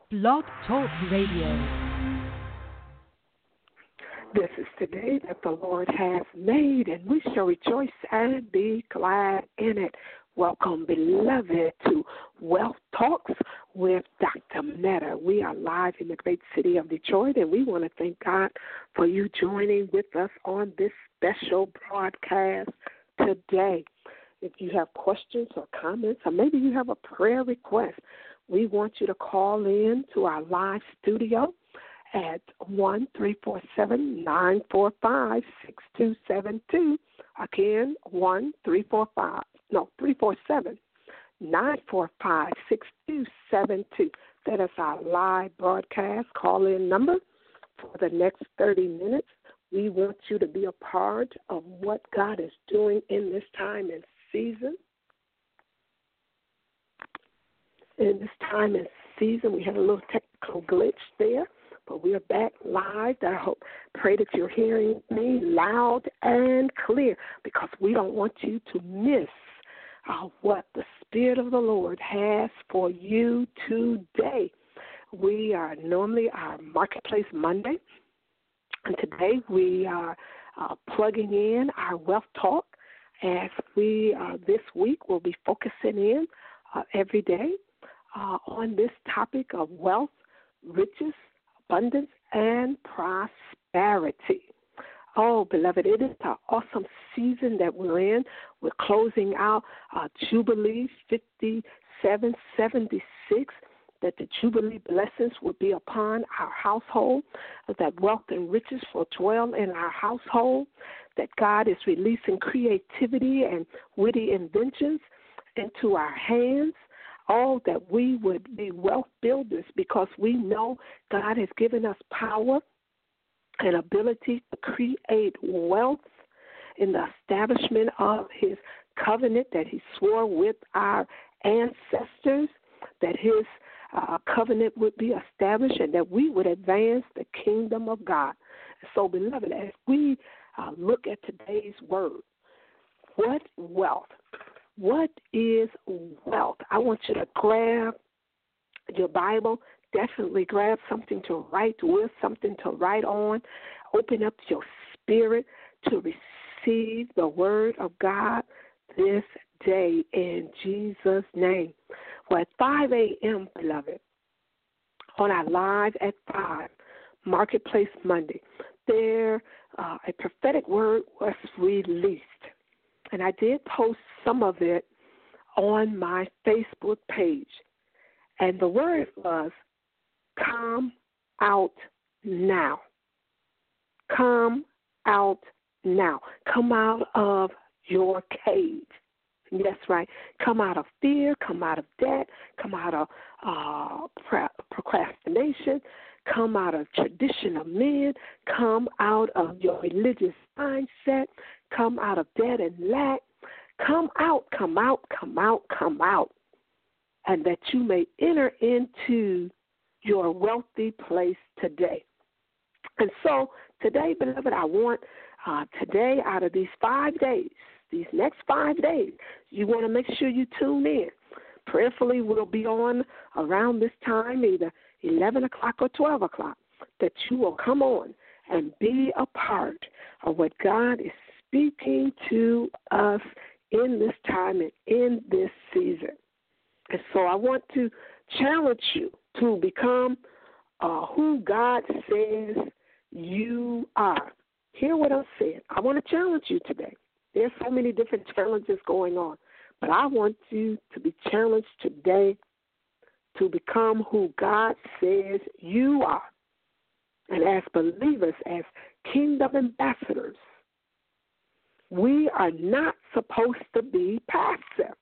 Blog Talk Radio. This is the day that the Lord has made, and we shall rejoice and be glad in it. Welcome, beloved, to Wealth Talks with Dr. Meta. We are live in the great city of Detroit, and we want to thank God for you joining with us on this special broadcast today. If you have questions or comments, or maybe you have a prayer request, we want you to call in to our live studio at 1-347-945-6272. Again, 347-945-6272. That is our live broadcast call-in number for the next 30 minutes. We want you to be a part of what God is doing in this time and season. In this time and season, we had a little technical glitch there, but we are back live. Pray that you're hearing me loud and clear, because we don't want you to miss what the Spirit of the Lord has for you today. We are normally our Marketplace Monday, and today we are plugging in our Wealth Talk, as we this week will be focusing in every day on this topic of wealth, riches, abundance, and prosperity. Oh, beloved, it is an awesome season that we're in. We're closing out Jubilee 5776, that the Jubilee blessings will be upon our household, that wealth and riches will dwell in our household, that God is releasing creativity and witty inventions into our hands. Oh, that we would be wealth builders, because we know God has given us power and ability to create wealth in the establishment of his covenant that he swore with our ancestors, that his covenant would be established and that we would advance the kingdom of God. So, beloved, as we look at today's word, what wealth? What is wealth? I want you to grab your Bible. Definitely grab something to write with, something to write on. Open up your spirit to receive the word of God this day in Jesus' name. Well, at 5 a.m., beloved, on our Live at 5, Marketplace Monday, there a prophetic word was released. And I did post some of it on my Facebook page. And the word was, come out now. Come out now. Come out of your cage. That's right. Come out of fear. Come out of debt. Come out of procrastination. Come out of tradition of men. Come out of your religious mindset. Come out of debt and lack. Come out, come out, come out, come out. And that you may enter into your wealthy place today. And so today, beloved, I want today, out of these 5 days, these next 5 days, you want to make sure you tune in. Prayerfully, we'll be on around this time, either 11 o'clock or 12 o'clock, that you will come on and be a part of what God is speaking to us in this time and in this season. And so I want to challenge you to become who God says you are. Hear what I'm saying. I want to challenge you today. There's so many different challenges going on, but I want you to be challenged today to become who God says you are. And as believers, as kingdom ambassadors, we are not supposed to be passive.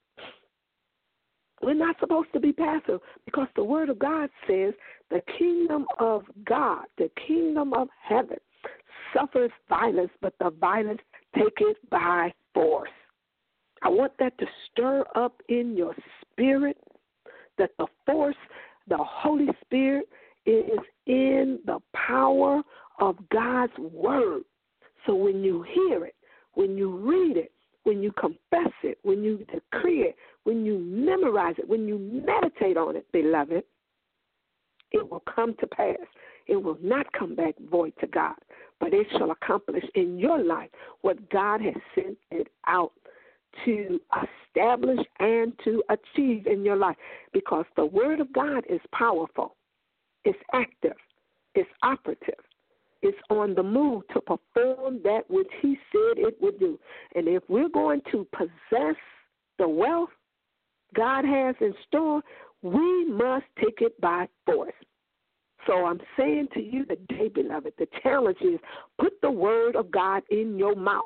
We're not supposed to be passive, because the Word of God says the kingdom of God, the kingdom of heaven, suffers violence, but the violence take it by force. I want that to stir up in your spirit, that the force, the Holy Spirit, is in the power of God's Word. So when you hear it, when you read it, when you confess it, when you decree it, when you memorize it, when you meditate on it, beloved, it will come to pass. It will not come back void to God, but it shall accomplish in your life what God has sent it out to establish and to achieve in your life, because the Word of God is powerful, it's active, it's operative, it's on the move to perform that which He said it would do. And if we're going to possess the wealth God has in store, we must take it by force. So I'm saying to you today, beloved, the challenge is put the Word of God in your mouth.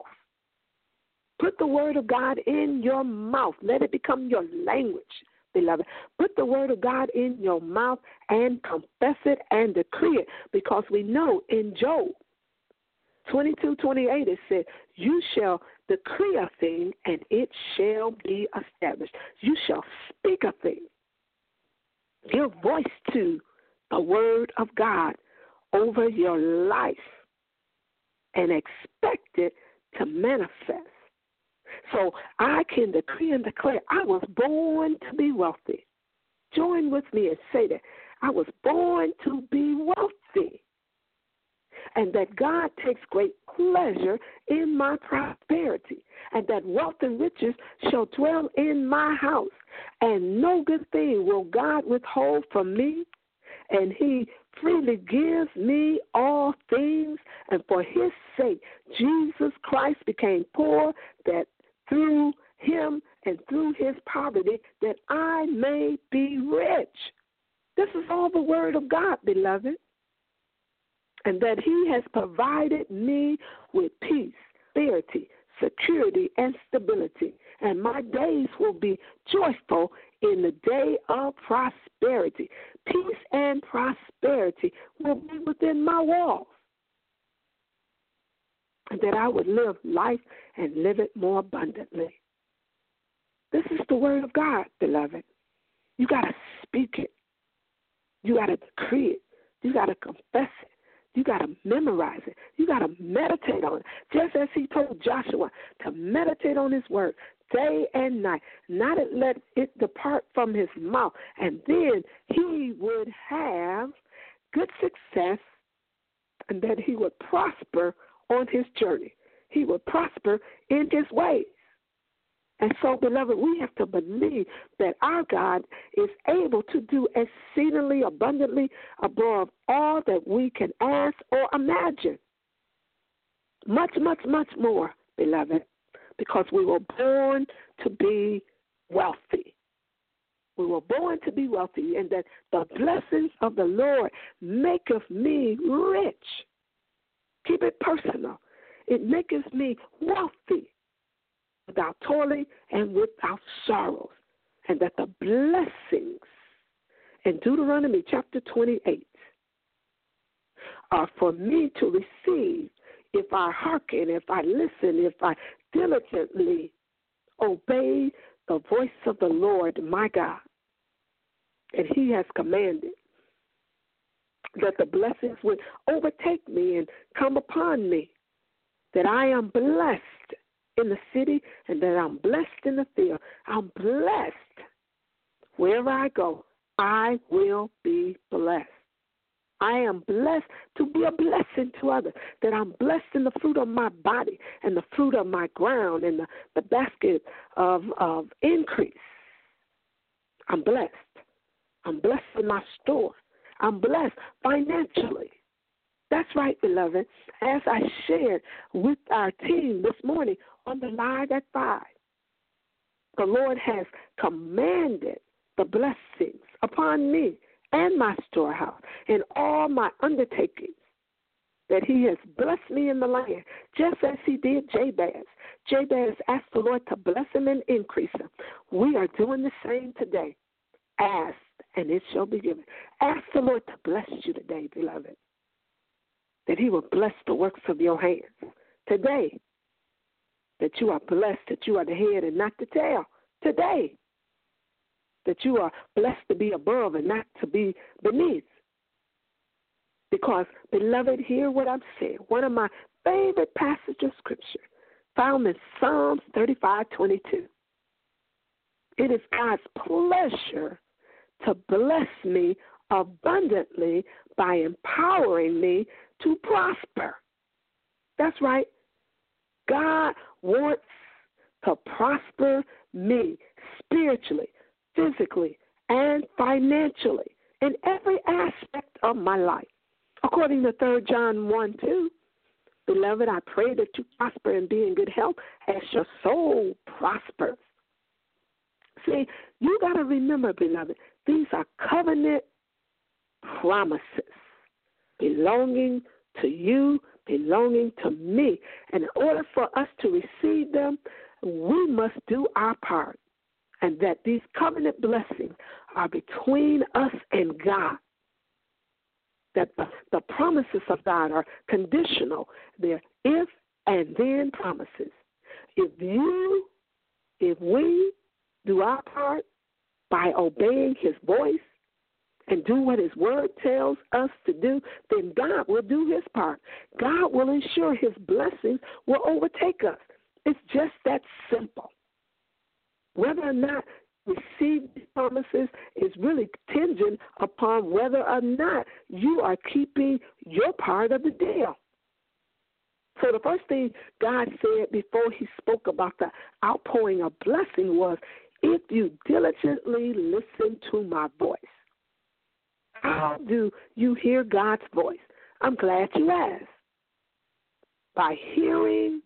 Put the Word of God in your mouth. Let it become your language, beloved. Put the Word of God in your mouth and confess it and decree it, because we know in Job 22:28 it said, you shall decree a thing and it shall be established. You shall speak a thing. Give voice to the Word of God over your life and expect it to manifest. So I can decree and declare I was born to be wealthy. Join with me and say that. I was born to be wealthy. And that God takes great pleasure in my prosperity, and that wealth and riches shall dwell in my house, and no good thing will God withhold from me, and He freely gives me all things, and for His sake Jesus Christ became poor, that through Him and through His poverty that I may be rich. This is all the Word of God, beloved. And that He has provided me with peace, prosperity, security, and stability. And my days will be joyful in the day of prosperity. Peace and prosperity will be within my walls. And that I would live life and live it more abundantly. This is the Word of God, beloved. You got to speak it. You got to decree it. You got to confess it. You got to memorize it. You got to meditate on it. Just as He told Joshua to meditate on His word day and night, not let it depart from his mouth. And then he would have good success, and that he would prosper on his journey. He would prosper in his ways. And so, beloved, we have to believe that our God is able to do exceedingly abundantly above all that we can ask or imagine. Much, much, much more, beloved, because we were born to be wealthy. We were born to be wealthy, and that the blessings of the Lord maketh me rich. Keep it personal. It maketh me wealthy, without toiling and without sorrows, and that the blessings in Deuteronomy chapter 28 are for me to receive if I hearken, if I listen, if I diligently obey the voice of the Lord my God. And he has commanded that the blessings would overtake me and come upon me, that I am blessed in the city and that I'm blessed in the field. I'm blessed. Wherever I go, I will be blessed. I am blessed to be a blessing to others, that I'm blessed in the fruit of my body and the fruit of my ground and the basket of increase. I'm blessed. I'm blessed in my store. I'm blessed financially. That's right, beloved. As I shared with our team this morning on the live at 5, the Lord has commanded the blessings upon me and my storehouse and all my undertakings, that he has blessed me in the land, just as he did Jabez. Jabez asked the Lord to bless him and increase him. We are doing the same today. Ask, and it shall be given. Ask the Lord to bless you today, beloved, that he will bless the works of your hands today, that you are blessed, that you are the head and not the tail today, that you are blessed to be above and not to be beneath. Because, beloved, hear what I'm saying. One of my favorite passages of Scripture found in Psalms 35:22. It is God's pleasure to bless me abundantly by empowering me to prosper. That's right. God wants to prosper me spiritually, physically, and financially in every aspect of my life. According to 3 John 1:2, beloved, I pray that you prosper and be in good health as your soul prospers. See, you got to remember, beloved, these are covenant promises belonging to you, belonging to me. And in order for us to receive them, we must do our part. And that these covenant blessings are between us and God. That the promises of God are conditional. They're if and then promises. If we do our part by obeying his voice and do what his word tells us to do, then God will do his part. God will ensure his blessings will overtake us. It's just that simple. Whether or not receive these promises is really contingent upon whether or not you are keeping your part of the deal. So the first thing God said before he spoke about the outpouring of blessing was, if you diligently listen to my voice. How do you hear God's voice? I'm glad you asked. By hearing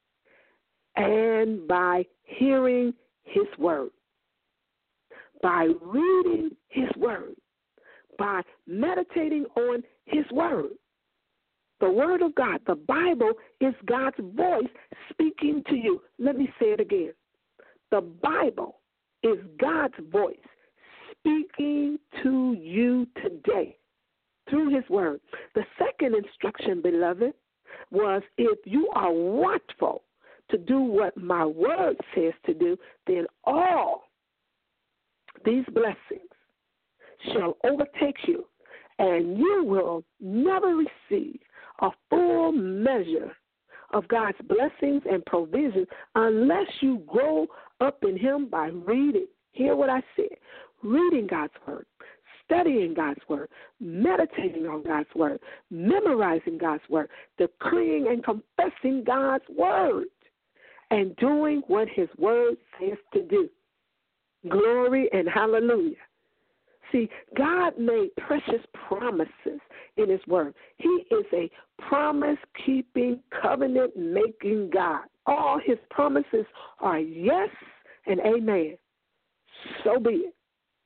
and by hearing his word. By reading his word. By meditating on his word. The word of God, the Bible, is God's voice speaking to you. Let me say it again. The Bible is God's voice speaking to you today through his word. The second instruction, beloved, was if you are watchful to do what my word says to do, then all these blessings shall overtake you, and you will never receive a full measure of God's blessings and provisions unless you grow up in him by reading. Hear what I said. Reading God's word, studying God's word, meditating on God's word, memorizing God's word, decreeing and confessing God's word, and doing what his word says to do. Glory and hallelujah. See, God made precious promises in his word. He is a promise-keeping, covenant-making God. All his promises are yes and amen. So be it.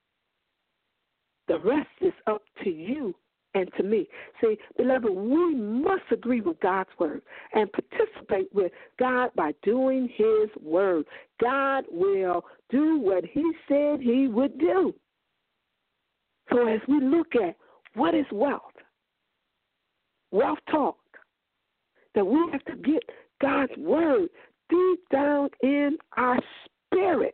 The rest is up to you and to me. See, beloved, we must agree with God's word and participate with God by doing his word. God will do what he said he would do. So as we look at what is wealth talk, that we have to get God's word deep down in our spirit.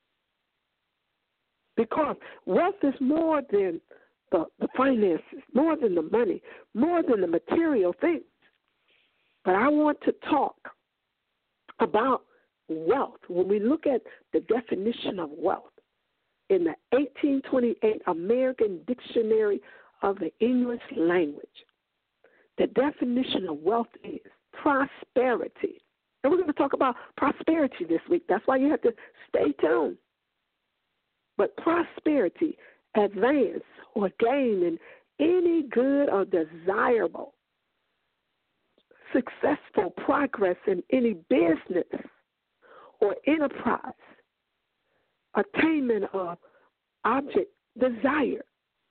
Because wealth is more than the finances, more than the money, more than the material things. But I want to talk about wealth. When we look at the definition of wealth in the 1828 American Dictionary of the English Language, the definition of wealth is prosperity. And we're going to talk about prosperity this week. That's why you have to stay tuned. But prosperity, advance, or gain in any good or desirable, successful progress in any business or enterprise, attainment of object desire.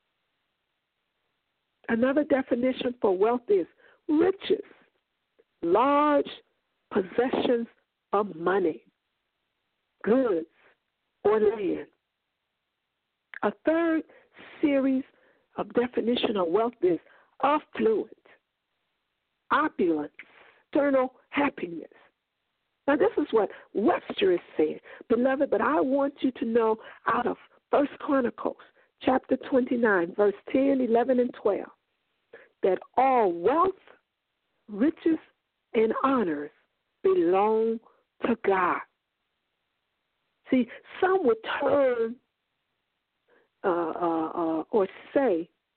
Another definition for wealth is riches, large possessions of money, goods, or land. A third series of definition of wealth is affluent, opulence, eternal happiness. Now, this is what Webster is saying, beloved, but I want you to know out of 1 Chronicles, chapter 29, verse 10, 11, and 12, that all wealth, riches, and honors belong to God. See, some would turn or say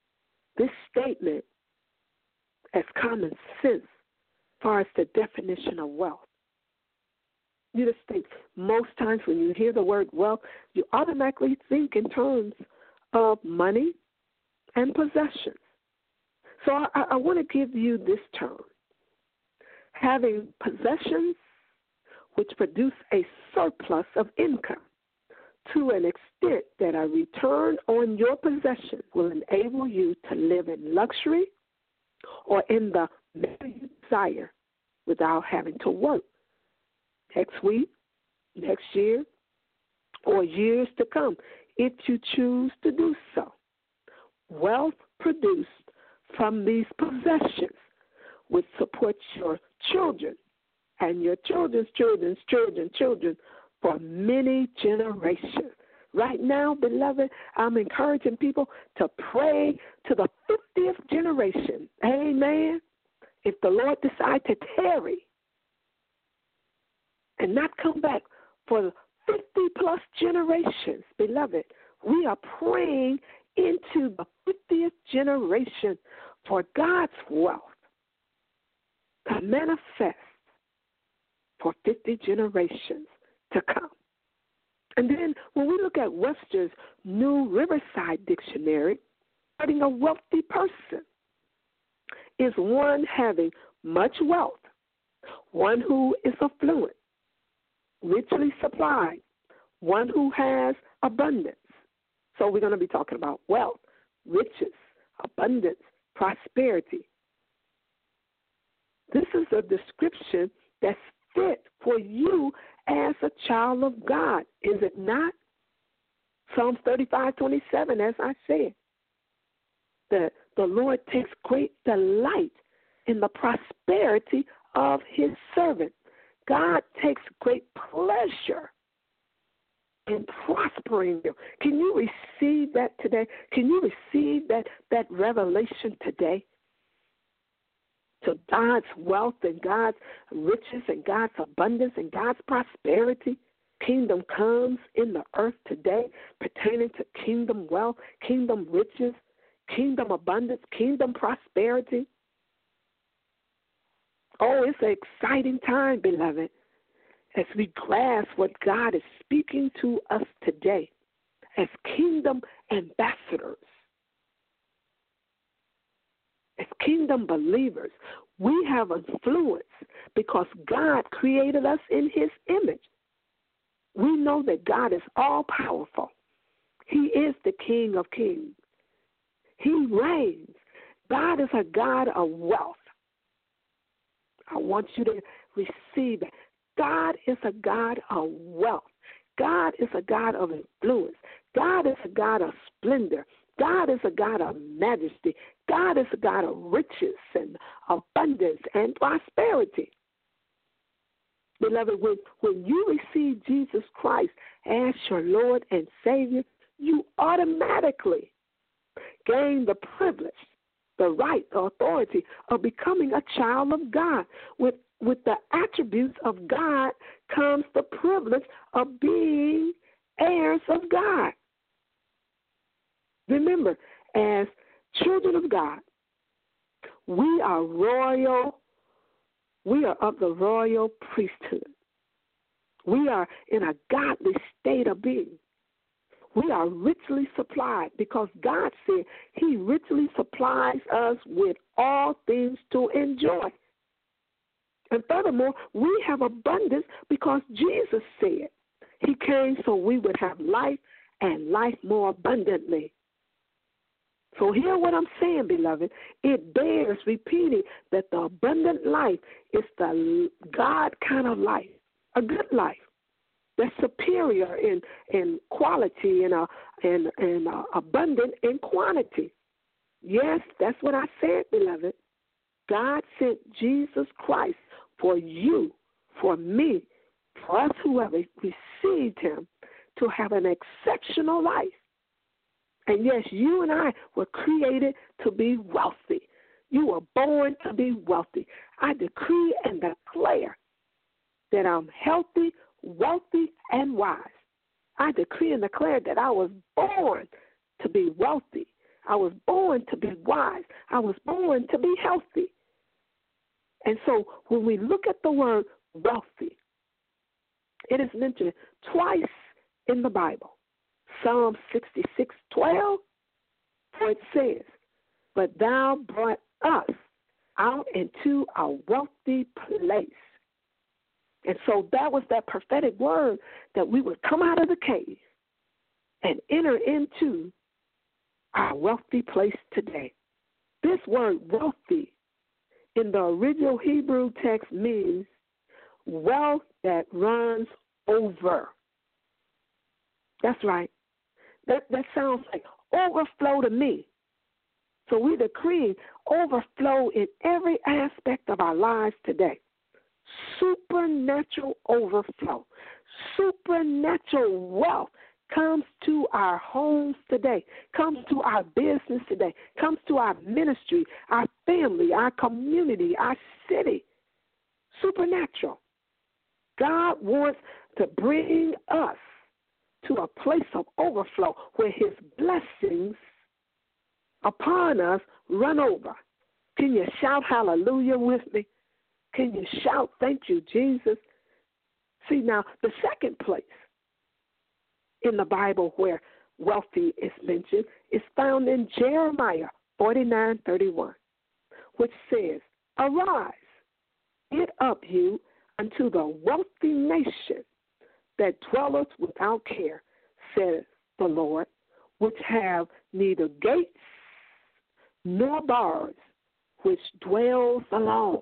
this statement as common sense as far as the definition of wealth. You just think most times when you hear the word wealth, you automatically think in terms of money and possessions. So I want to give you this term. Having possessions which produce a surplus of income to an extent that a return on your possession will enable you to live in luxury or in the manner you desire without having to work next week, next year, or years to come if you choose to do so. Wealth produced from these possessions would support your children and your children's children's children for many generations. Right now, beloved, I'm encouraging people to pray to the 50th generation. Amen. If the Lord decide to tarry and not come back for 50-plus generations, beloved, we are praying into the 50th generation for God's wealth to manifest for 50 generations to come. And then when we look at Webster's New Riverside Dictionary, writing a wealthy person is one having much wealth, one who is affluent, richly supplied, one who has abundance. So we're going to be talking about wealth, riches, abundance, prosperity. This is a description that's fit for you as a child of God, is it not? Psalms 35:27, as I said, the Lord takes great delight in the prosperity of his servant. God takes great pleasure in prospering you. Can you receive that today? Can you receive that revelation today? To God's wealth and God's riches and God's abundance and God's prosperity. Kingdom comes in the earth today pertaining to kingdom wealth, kingdom riches, kingdom abundance, kingdom prosperity. Oh, it's an exciting time, beloved, as we grasp what God is speaking to us today as kingdom ambassadors. As kingdom believers, we have influence because God created us in his image. We know that God is all-powerful. He is the King of kings. He reigns. God is a God of wealth. I want you to receive it. God is a God of wealth. God is a God of influence. God is a God of splendor. God is a God of majesty. God is a God of riches and abundance and prosperity. Beloved, when you receive Jesus Christ as your Lord and Savior, you automatically gain the privilege, the right, the authority of becoming a child of God. With the attributes of God comes the privilege of being heirs of God. Remember, as children of God, we are royal. We are of the royal priesthood. We are in a godly state of being. We are richly supplied because God said he richly supplies us with all things to enjoy. And furthermore, we have abundance because Jesus said he came so we would have life and life more abundantly. So hear what I'm saying, beloved. It bears repeating that the abundant life is the God kind of life, a good life that's superior in quality and abundant in quantity. Yes, that's what I said, beloved. God sent Jesus Christ for you, for me, for us who have received him to have an exceptional life. And yes, you and I were created to be wealthy. You were born to be wealthy. I decree and declare that I'm healthy, wealthy, and wise. I decree and declare that I was born to be wealthy. I was born to be wise. I was born to be healthy. And so when we look at the word wealthy, it is mentioned twice in the Bible. Psalm 66:12, for it says, but thou brought us out into a wealthy place. And so that was that prophetic word that we would come out of the cave and enter into our wealthy place today. This word wealthy in the original Hebrew text means wealth that runs over. That's right. That sounds like overflow to me. So we decree overflow in every aspect of our lives today. Supernatural overflow, supernatural wealth comes to our homes today, comes to our business today, comes to our ministry, our family, our community, our city. Supernatural. God wants to bring us to a place of overflow where his blessings upon us run over. Can you shout hallelujah with me? Can you shout thank you, Jesus? See, now, the second place in the Bible where wealthy is mentioned is found in Jeremiah 49:31, which says, arise, get up you unto the wealthy nation that dwelleth without care, saith the Lord, which have neither gates nor bars, which dwells alone.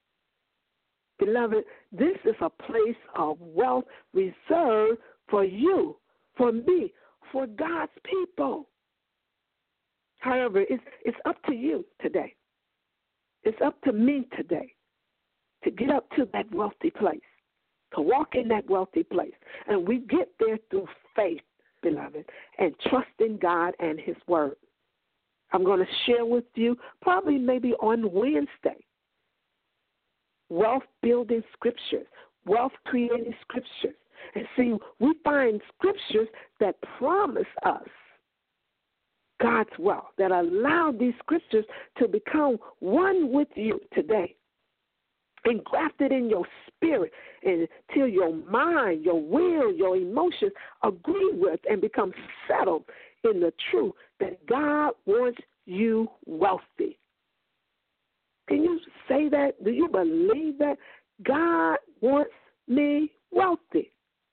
Beloved, this is a place of wealth reserved for you, for me, for God's people. However, it's up to you today. It's up to me today to get up to that wealthy place, to walk in that wealthy place. And we get there through faith, beloved, and trusting God and his word. I'm going to share with you probably maybe on Wednesday wealth-building scriptures, wealth-creating scriptures. And see, we find scriptures that promise us God's wealth, that allow these scriptures to become one with you today, engrafted in your spirit until your mind, your will, your emotions agree with and become settled in the truth that God wants you wealthy. Can you say that? Do you believe that? God wants me wealthy.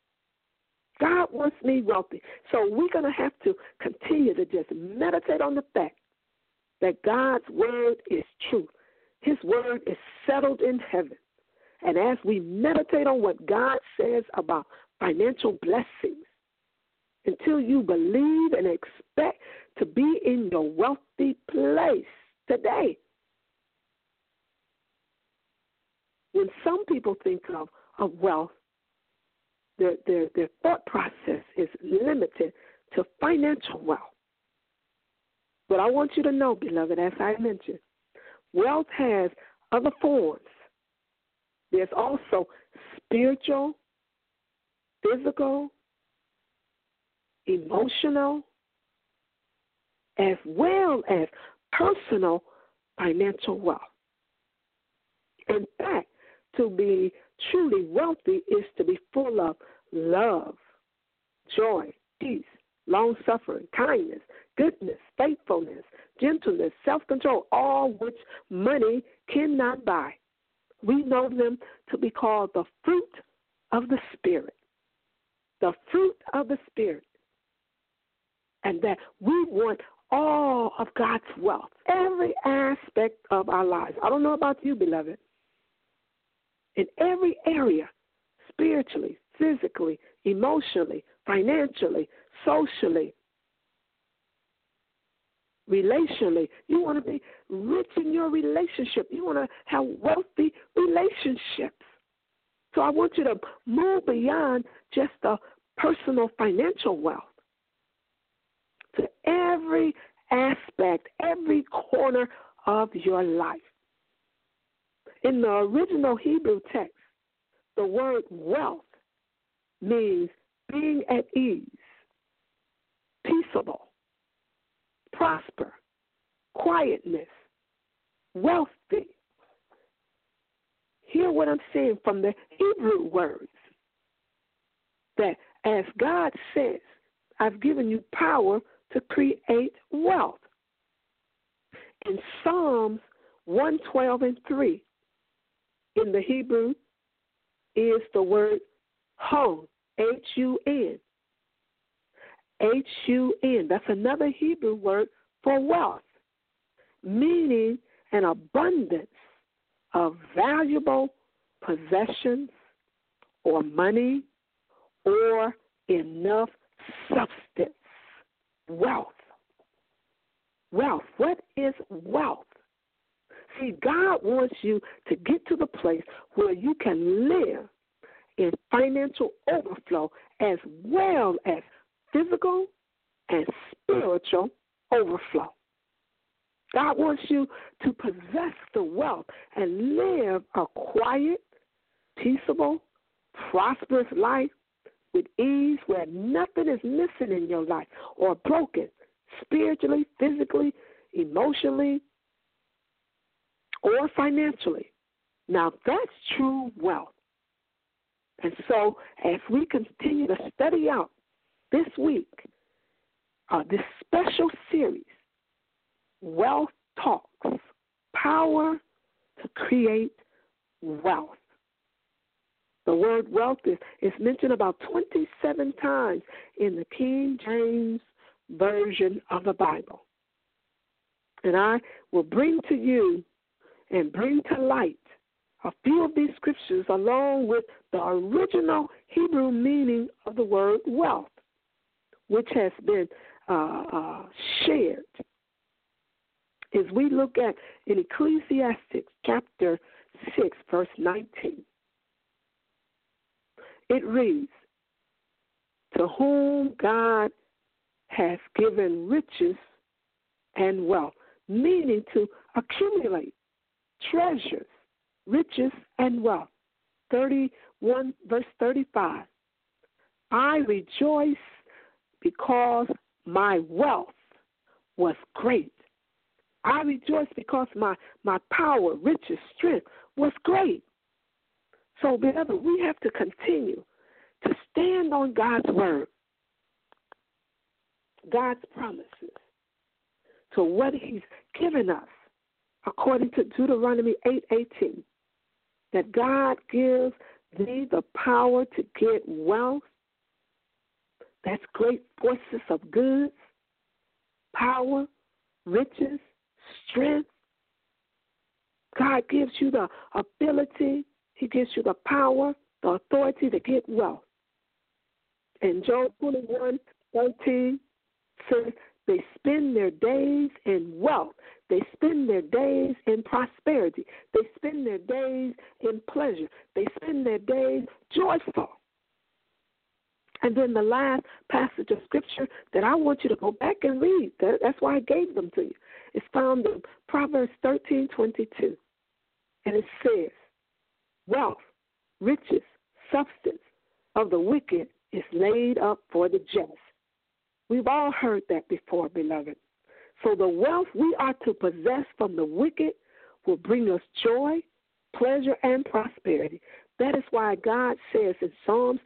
God wants me wealthy. So we're going to have to continue to just meditate on the fact that God's word is true. His word is settled in heaven. And as we meditate on what God says about financial blessings, until you believe and expect to be in your wealthy place today. When some people think of wealth, their thought process is limited to financial wealth. But I want you to know, beloved, as I mentioned, wealth has other forms. There's also spiritual, physical, emotional, as well as personal financial wealth. In fact, to be truly wealthy is to be full of love, joy, peace, long-suffering, kindness, goodness, faithfulness, gentleness, self-control, all which money cannot buy. We know them to be called the fruit of the Spirit. The fruit of the Spirit. And that we want all of God's wealth, every aspect of our lives. I don't know about you, beloved. In every area, spiritually, physically, emotionally, financially, socially, relationally, you want to be rich in your relationship. You want to have wealthy relationships. So I want you to move beyond just the personal financial wealth to every aspect, every corner of your life. In the original Hebrew text, the word wealth means being at ease, peaceable, prosper, quietness, wealthy. Hear what I'm saying from the Hebrew words, that as God says, I've given you power to create wealth. In Psalms 112:3, in the Hebrew is the word hun, H-U-N. H-U-N, that's another Hebrew word for wealth, meaning an abundance of valuable possessions or money or enough substance. Wealth. Wealth. What is wealth? See, God wants you to get to the place where you can live in financial overflow as well as physical and spiritual overflow. God wants you to possess the wealth and live a quiet, peaceable, prosperous life with ease, where nothing is missing in your life or broken spiritually, physically, emotionally, or financially. Now, that's true wealth. And so as we continue to study out this week, this special series, Wealth Talks, Power to Create Wealth. The word wealth is mentioned about 27 times in the King James Version of the Bible. And I will bring to you and bring to light a few of these scriptures along with the original Hebrew meaning of the word wealth, which has been shared. As we look at in Ecclesiastes chapter 6, verse 19, it reads, "To whom God has given riches and wealth," meaning to accumulate treasures, riches, and wealth. 31, verse 35, "I rejoice because my wealth was great." I rejoice because my power, riches, strength was great. So, beloved, we have to continue to stand on God's word, God's promises, to what he's given us, according to Deuteronomy 8:18, that God gives thee the power to get wealth. That's great forces of goods, power, riches, strength. God gives you the ability, he gives you the power, the authority to get wealth. And Job 21:13 says, they spend their days in wealth. They spend their days in prosperity. They spend their days in pleasure. They spend their days joyful. And then the last passage of scripture that I want you to go back and read, that's why I gave them to you. It's found in Proverbs 13:22. And it says, wealth, riches, substance of the wicked is laid up for the just. We've all heard that before, beloved. So the wealth we are to possess from the wicked will bring us joy, pleasure, and prosperity. That is why God says in Psalms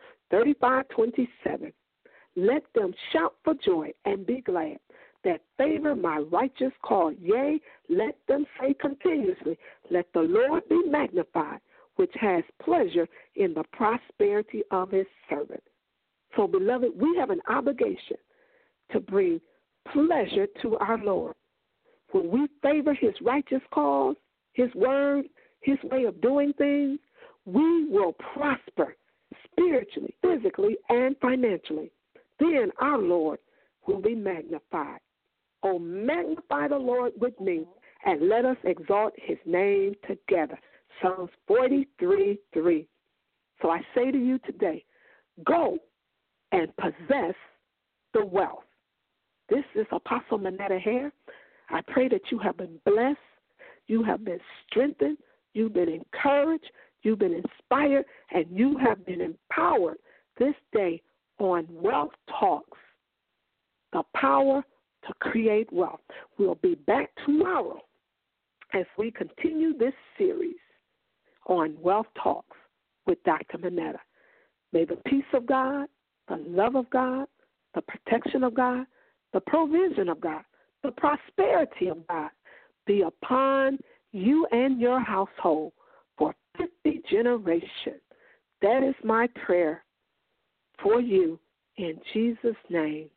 35:27, "Let them shout for joy and be glad that favor my righteous cause. Yea, let them say continuously, let the Lord be magnified, which has pleasure in the prosperity of his servant." So, beloved, we have an obligation to bring pleasure to our Lord. When we favor his righteous cause, his word, his way of doing things, we will prosper spiritually, physically, and financially. Then our Lord will be magnified. Oh, magnify the Lord with me, and let us exalt his name together. Psalms 43:3. So I say to you today, go and possess the wealth. This is Apostle Manetta Hare. I pray that you have been blessed, you have been strengthened, you've been encouraged, you've been inspired, and you have been empowered this day on Wealth Talks, the power to create wealth. We'll be back tomorrow as we continue this series on Wealth Talks with Dr. Manetta. May the peace of God, the love of God, the protection of God, the provision of God, the prosperity of God be upon you and your household for 50 generations. That is my prayer for you in Jesus' name.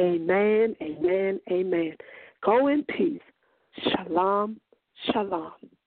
Amen, amen, amen. Go in peace. Shalom, shalom.